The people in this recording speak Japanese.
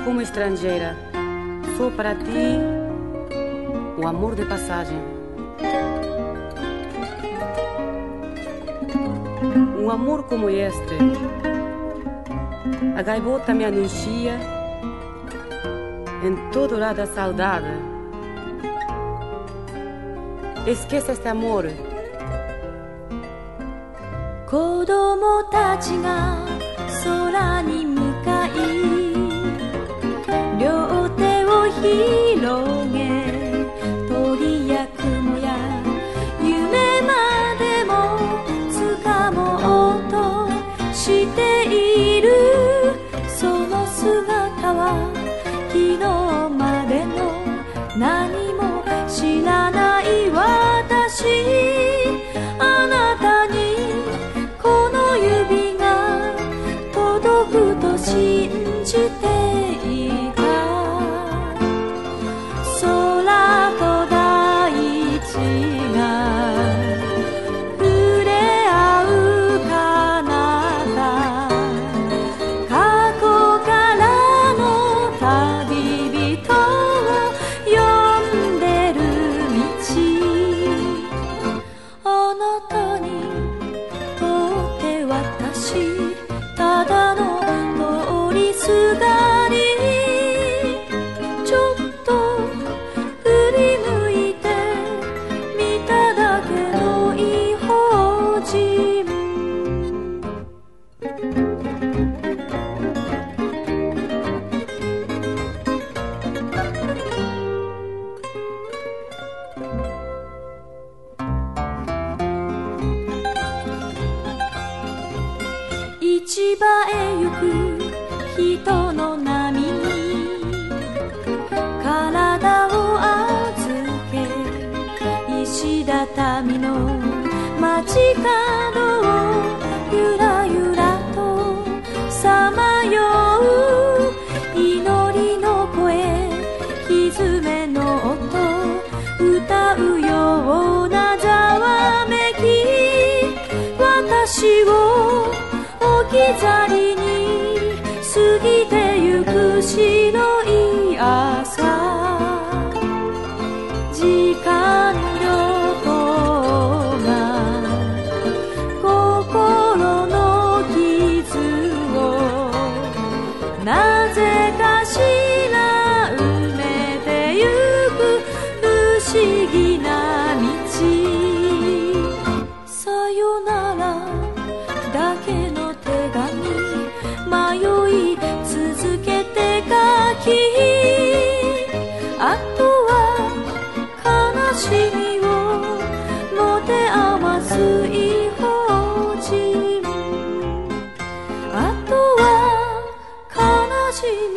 como estrangeira. Sou para ti o amor de passagem. Um amor como este, a gaivota me anuncia em todo lado a saudade. Esqueça este amor. 子供たちが空に向かい両手を広げ鳥や雲や夢までも掴もうとしているその姿は昨日までの何も知らない私あなたにこの指が届くと信じていた空と大地が触れ合う彼方過去からの旅人を呼んでる道あなたにとって私ただの通りすがりちょっと振り向いて見ただけの異邦人市場へ行く人の波に体を預け石畳の街角をゆらゆらとさまよう祈りの声歪めの音歌うようなざわめき私を置き去りに過ぎてゆく白い朝時間旅行が心の傷をなぜかしら埋めてゆく不思議な道さよならだけの手紙迷い続けて書きあとは悲しみを持て余す異邦人あとは悲しみ